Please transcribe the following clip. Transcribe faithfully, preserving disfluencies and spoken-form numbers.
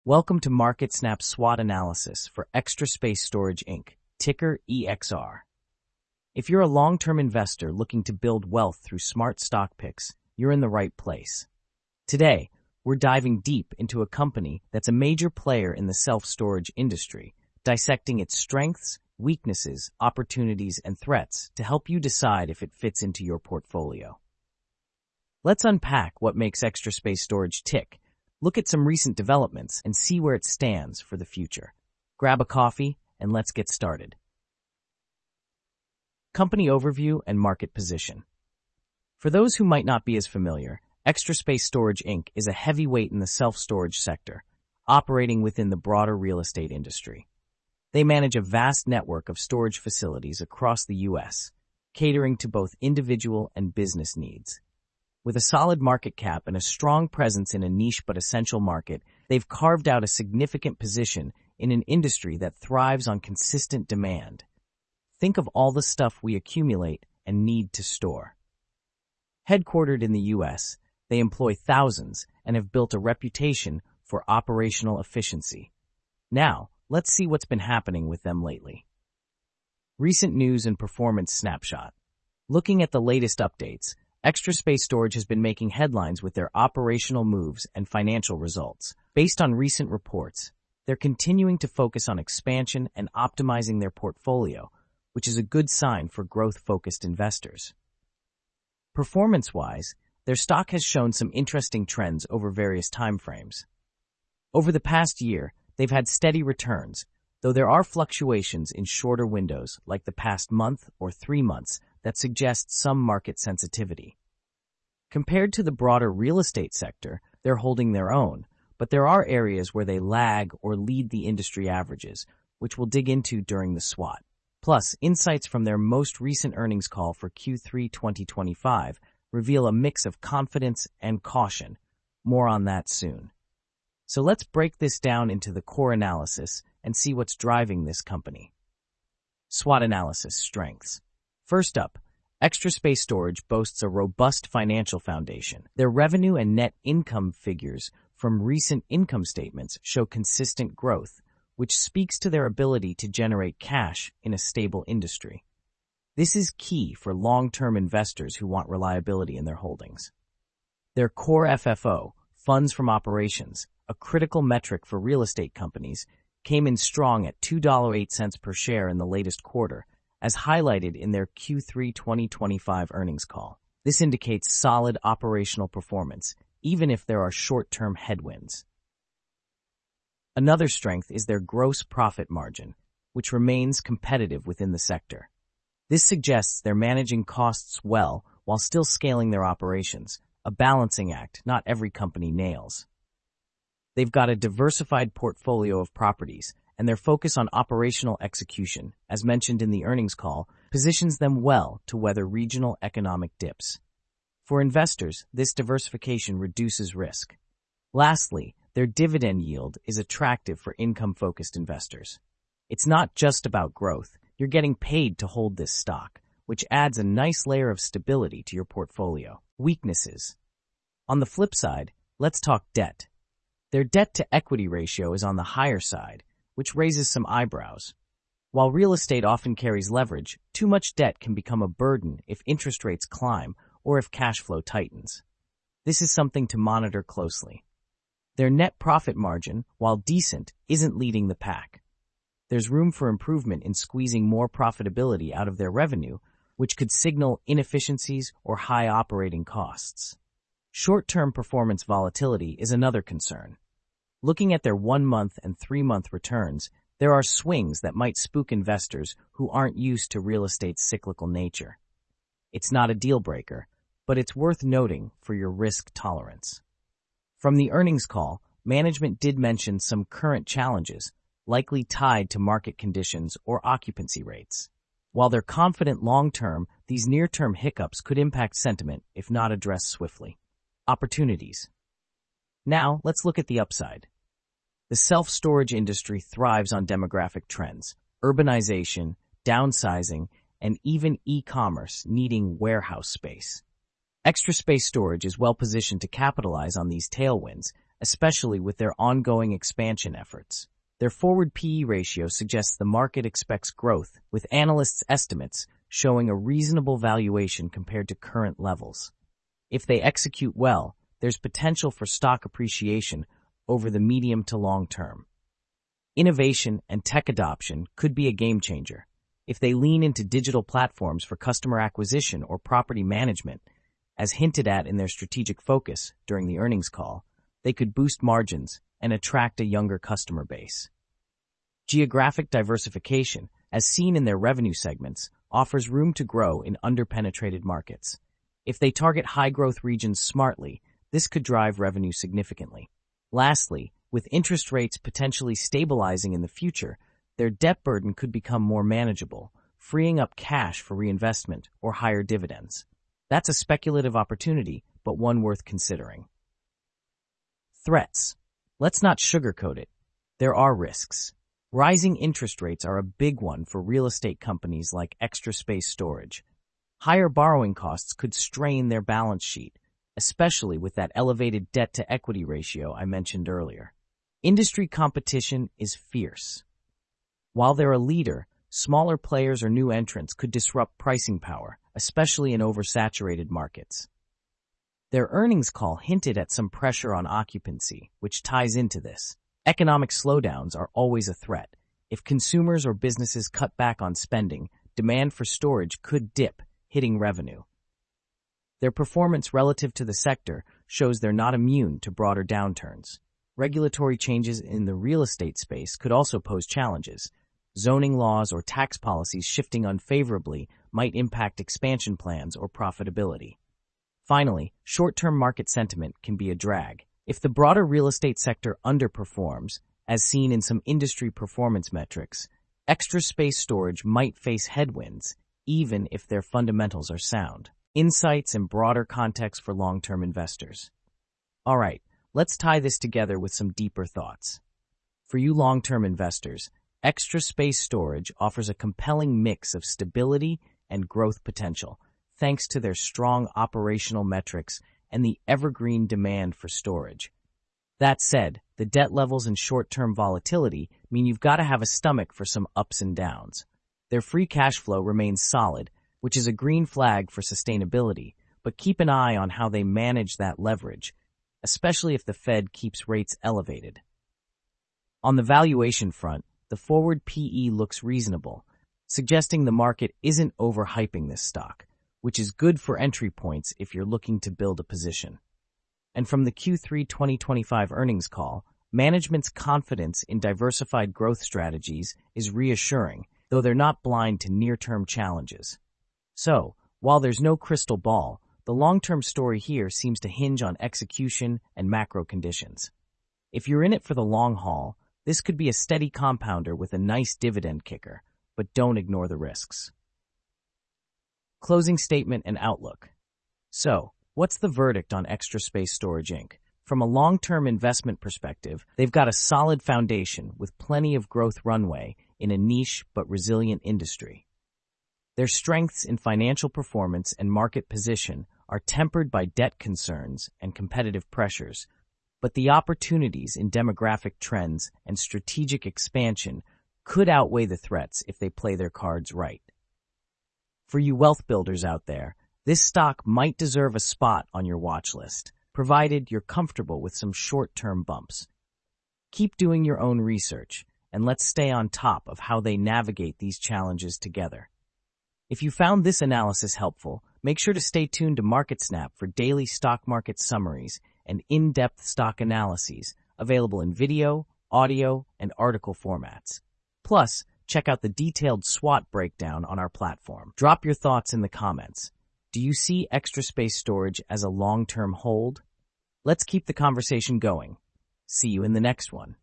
Welcome to MarketSnap SWOT analysis for Extra Space Storage Incorporated, ticker E X R. If you're a long-term investor looking to build wealth through smart stock picks, you're in the right place. Today, we're diving deep into a company that's a major player in the self-storage industry, dissecting its strengths, weaknesses, opportunities, and threats to help you decide if it fits into your portfolio. Let's unpack what makes Extra Space Storage tick, look at some recent developments, and see where it stands for the future. Grab a coffee, and let's get started. Company overview and market position. For those who might not be as familiar, Extra Space Storage Incorporated is a heavyweight in the self-storage sector, operating within the broader real estate industry. They manage a vast network of storage facilities across the U S, catering to both individual and business needs. With a solid market cap and a strong presence in a niche but essential market, they've carved out a significant position in an industry that thrives on consistent demand. Think of all the stuff we accumulate and need to store. Headquartered in the U S, they employ thousands and have built a reputation for operational efficiency. Now, let's see what's been happening with them lately. Recent news and performance snapshot. Looking at the latest updates, Extra Space Storage has been making headlines with their operational moves and financial results. Based on recent reports, they're continuing to focus on expansion and optimizing their portfolio, which is a good sign for growth-focused investors. Performance-wise, their stock has shown some interesting trends over various timeframes. Over the past year, they've had steady returns, though there are fluctuations in shorter windows like the past month or three months that suggest some market sensitivity. Compared to the broader real estate sector, they're holding their own, but there are areas where they lag or lead the industry averages, which we'll dig into during the SWOT. Plus, insights from their most recent earnings call for Q three twenty twenty-five reveal a mix of confidence and caution. More on that soon. So let's break this down into the core analysis and see what's driving this company. SWOT analysis strengths. First up, Extra Space Storage boasts a robust financial foundation. Their revenue and net income figures from recent income statements show consistent growth, which speaks to their ability to generate cash in a stable industry. This is key for long-term investors who want reliability in their holdings. Their core F F O, funds from operations, a critical metric for real estate companies, came in strong at two dollars and eight cents per share in the latest quarter, as highlighted in their Q three twenty twenty-five earnings call. This indicates solid operational performance, even if there are short-term headwinds. Another strength is their gross profit margin, which remains competitive within the sector. This suggests they're managing costs well while still scaling their operations, a balancing act not every company nails. They've got a diversified portfolio of properties, and their focus on operational execution, as mentioned in the earnings call, positions them well to weather regional economic dips. For investors, this diversification reduces risk. Lastly, their dividend yield is attractive for income-focused investors. It's not just about growth. You're getting paid to hold this stock, which adds a nice layer of stability to your portfolio. Weaknesses. On the flip side, let's talk debt. Their debt-to-equity ratio is on the higher side, which raises some eyebrows. While real estate often carries leverage, too much debt can become a burden if interest rates climb or if cash flow tightens. This is something to monitor closely. Their net profit margin, while decent, isn't leading the pack. There's room for improvement in squeezing more profitability out of their revenue, which could signal inefficiencies or high operating costs. Short-term performance volatility is another concern. Looking at their one-month and three-month returns, there are swings that might spook investors who aren't used to real estate's cyclical nature. It's not a deal-breaker, but it's worth noting for your risk tolerance. From the earnings call, management did mention some current challenges, likely tied to market conditions or occupancy rates. While they're confident long-term, these near-term hiccups could impact sentiment if not addressed swiftly. Opportunities. Now, let's look at the upside. The self-storage industry thrives on demographic trends, urbanization, downsizing, and even e-commerce needing warehouse space. Extra Space Storage is well positioned to capitalize on these tailwinds, especially with their ongoing expansion efforts. Their forward P E ratio suggests the market expects growth, with analysts' estimates showing a reasonable valuation compared to current levels. If they execute well, there's potential for stock appreciation over the medium to long term. Innovation and tech adoption could be a game changer. If they lean into digital platforms for customer acquisition or property management, as hinted at in their strategic focus during the earnings call, they could boost margins and attract a younger customer base. Geographic diversification, as seen in their revenue segments, offers room to grow in underpenetrated markets. If they target high-growth regions smartly, this could drive revenue significantly. Lastly, with interest rates potentially stabilizing in the future, their debt burden could become more manageable, freeing up cash for reinvestment or higher dividends. That's a speculative opportunity, but one worth considering. Threats. Let's not sugarcoat it. There are risks. Rising interest rates are a big one for real estate companies like Extra Space Storage. Higher borrowing costs could strain their balance sheet, especially with that elevated debt-to-equity ratio I mentioned earlier. Industry competition is fierce. While they're a leader, smaller players or new entrants could disrupt pricing power, especially in oversaturated markets. Their earnings call hinted at some pressure on occupancy, which ties into this. Economic slowdowns are always a threat. If consumers or businesses cut back on spending, demand for storage could dip, hitting revenue. Their performance relative to the sector shows they're not immune to broader downturns. Regulatory changes in the real estate space could also pose challenges. Zoning laws or tax policies shifting unfavorably might impact expansion plans or profitability. Finally, short-term market sentiment can be a drag. If the broader real estate sector underperforms, as seen in some industry performance metrics, Extra Space Storage might face headwinds, even if their fundamentals are sound. Insights and broader context for long-term investors. All right, let's tie this together with some deeper thoughts. For you long-term investors, Extra Space Storage offers a compelling mix of stability and growth potential, thanks to their strong operational metrics and the evergreen demand for storage. That said, the debt levels and short-term volatility mean you've got to have a stomach for some ups and downs. Their free cash flow remains solid, which is a green flag for sustainability, but keep an eye on how they manage that leverage, especially if the Fed keeps rates elevated. On the valuation front, the forward P E looks reasonable, suggesting the market isn't overhyping this stock, which is good for entry points if you're looking to build a position. And from the Q three twenty twenty-five earnings call, management's confidence in diversified growth strategies is reassuring, though they're not blind to near-term challenges. So, while there's no crystal ball, the long-term story here seems to hinge on execution and macro conditions. If you're in it for the long haul, this could be a steady compounder with a nice dividend kicker, but don't ignore the risks. Closing statement and outlook. So, what's the verdict on Extra Space Storage Incorporated? From a long-term investment perspective, they've got a solid foundation with plenty of growth runway in a niche but resilient industry. Their strengths in financial performance and market position are tempered by debt concerns and competitive pressures, but the opportunities in demographic trends and strategic expansion could outweigh the threats if they play their cards right. For you wealth builders out there, this stock might deserve a spot on your watch list, provided you're comfortable with some short-term bumps. Keep doing your own research, and let's stay on top of how they navigate these challenges together. If you found this analysis helpful, make sure to stay tuned to MarketSnap for daily stock market summaries and in-depth stock analyses available in video, audio, and article formats. Plus, check out the detailed SWOT breakdown on our platform. Drop your thoughts in the comments. Do you see Extra Space Storage as a long-term hold? Let's keep the conversation going. See you in the next one.